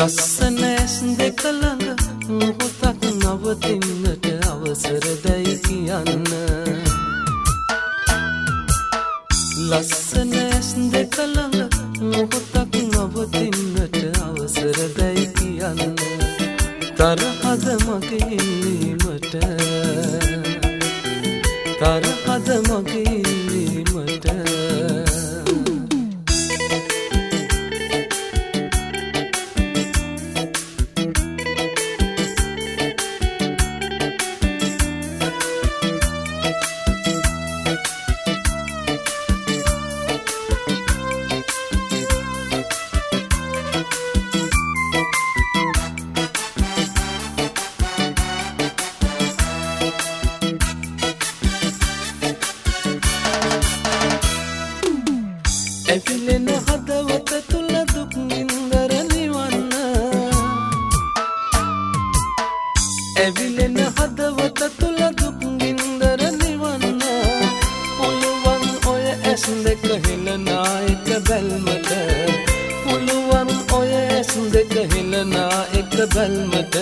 ලස්සන ඇස් දෙක ළඟ මොහොතක් නවතින්නට අවසර දැයි කියන්න. ලස්සන ඇස් දෙක ළඟ මොහොතක් නවතින්නට අවසර දැයි කියන්න. තරහද මගේ ඉල්ලීමට, තරහද මගේ ඉල්ලීමට. ඇවිලෙන හදවත තුල දුක් නින්දර නිවන්න. ඇවිලෙන හදවත තුල දුක් නින්දර නිවන්න. පුළුවන් ඔය ඇස් දෙක හෙලනා එක බැල්මට. පුළුවන් ඔය ඇස් දෙක හෙලනා එක බැල්මට.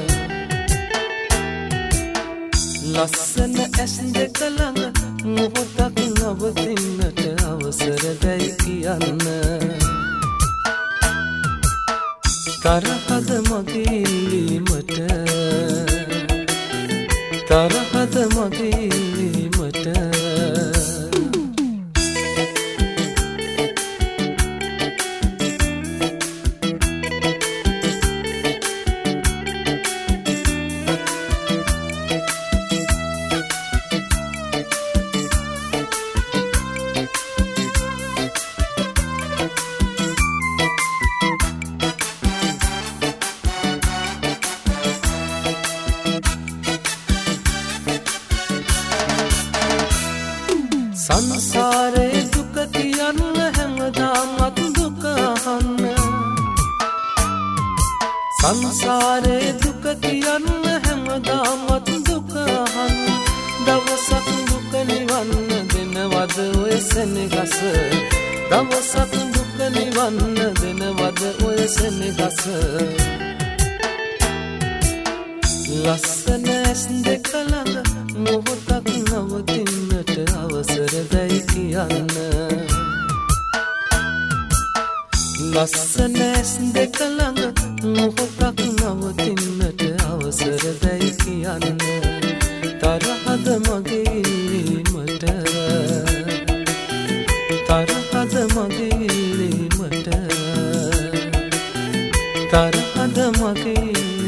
ලස්සන ඇස් දෙක ළඟ මොහොතක් නවතින්නට අවසර දැයි කියන්න. තරහද මගේ ඉල්ලීමට, තරහද මගේ ඉල්ලීමට. සංසාරේ දුක කියන්න හැමදාමත් දුක අහන්න. සංසාරේ දුක කියන්න හැමදාමත් දුක අහන්න. දවසක් දුක නිවන්න දෙනවද ඔය සෙනෙහස. දවසක් දුක නිවන්න දෙනවද ඔය සෙනෙහස. ලස්සන ඇස් දෙක ළඟ මොහොතක් නවතින්නට අවසර දැයි කියන්න. ලස්සන ඇස් දෙක ළඟ මොහොතක් නවතින්නට අවසර දැයි කියන්න. තරහද මගේ ඉල්ලීමට, තරහද මගේ ඉල්ලීමට, තරහද මගේ